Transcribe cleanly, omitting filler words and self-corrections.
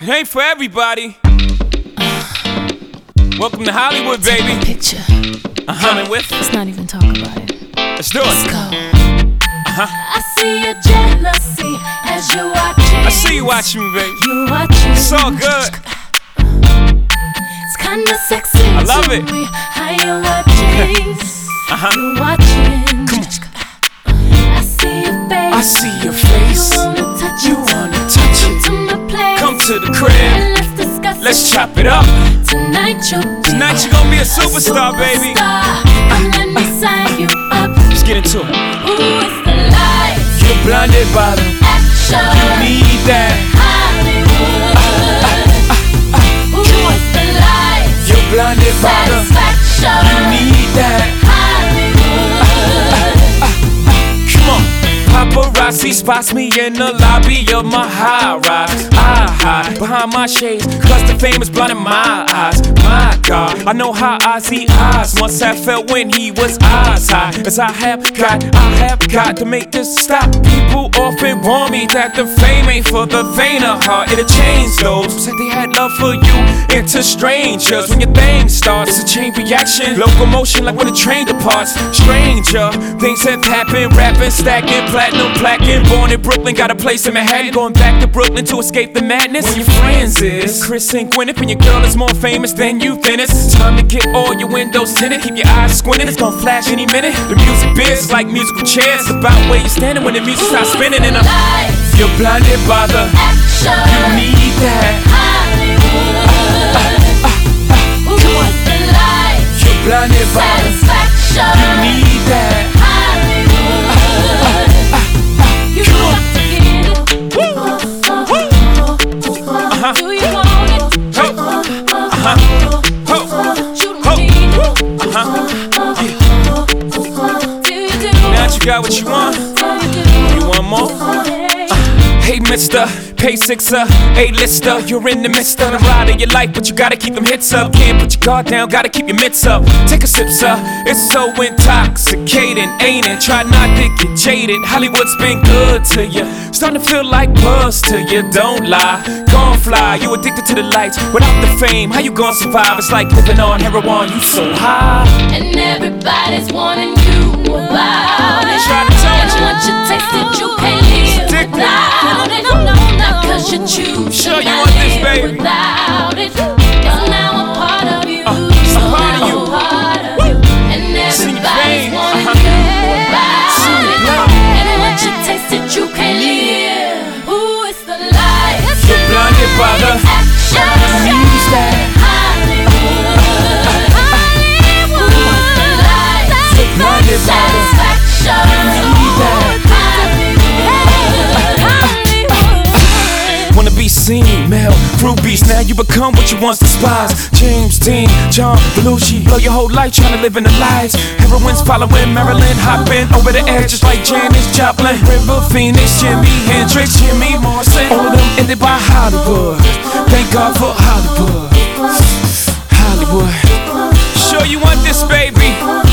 It ain't for everybody. Welcome to Hollywood, baby. Picture. Coming with. Let's not even talk about it. Let's do it. Let's go. I see your jealousy as you're watching. I see you watching me, baby. You're watching. It's all good. It's kinda sexy. I love it. How you're watching. You're watching. Come on. I see your face. I see your face. You wanna touch You it. wanna touch Come it. to my place. Come to the crib. And let's discuss Let's it. chop it up. Tonight you'll be Tonight you gonna be a superstar, baby. And let me sign you up. Let's get into it. Ooh, it's the lights. You're blinded by the Action. You need that. Hollywood. Ooh, it's the lights. You're blinded by the Satisfaction. You need that. Hollywood. Come on. Paparazzi spots me in the lobby of my high-rise. I hide behind my shades, cause the fame is blinding my eyes. My God, I know how Ozzy Oz must have felt when he was eyes high. As I have got to make this stop. People often warn me that the fame ain't for the faint of heart. It'll change those who said they had love for you into strangers. When your thing starts to change reaction, locomotion like when a train departs. Stranger, things have happened, rapping, stacking, platinum, plaquing. Born in Brooklyn, got a place in Manhattan. Going back to Brooklyn to escape the madness. When your friends is Chris and Gwyneth, and your girl is more famous than you, then it's time to get all your windows tinted. Keep your eyes squinting, it's gonna flash any minute. The music biz is like musical chairs, about where you're standing when the music starts spinning. And you're blinded by the Action. You need that. Hollywood. Ooh, it's the lights. You're blinded by the Satisfaction. You need that. Hollywood. You got to get it. Do you want it? Ho, You don't need it. Do you do? now that you got what you want, Do you you want more? Hey mister, pay sixer, A-lister. You're in the midst of the ride of your life, but you gotta keep them hits up. Can't put your guard down, gotta keep your mitts up. Take a sip, sir, it's so intoxicating, ain't it? Try not to get jaded, Hollywood's been good to you. Starting to feel like buzz to you, don't lie. Gon' fly, you addicted to the lights. Without the fame, how you gon' survive? It's like living on heroin, you so high. And everybody's wanting you about it. Try to tell And you. once you taste it, you can't live Addicted. without it. No, not cause you choose Sure to you not want this, live baby. without it. It's now a part of you. It's a part of you. A part of you. And See your everybody's veins. wanting you about it. And once you taste it, you can't live. Ooh, it's the lights. You're blinded by the Action. You need that. Hollywood. Ooh, it's the lights. You're blinded by the Satisfaction. need that. Hollywood. Wanna be seen, Mel, rubies. Now you become what you once despised. James Dean, John Belushi. Blow your whole life trying to live in the lights. Heroines following Marilyn, hopping over the edge just like Janis Joplin. River Phoenix, Jimi Hendrix, Jimmy Morrison. All of them ended by Hollywood. Thank God for Hollywood. Hollywood. Sure you want this, baby?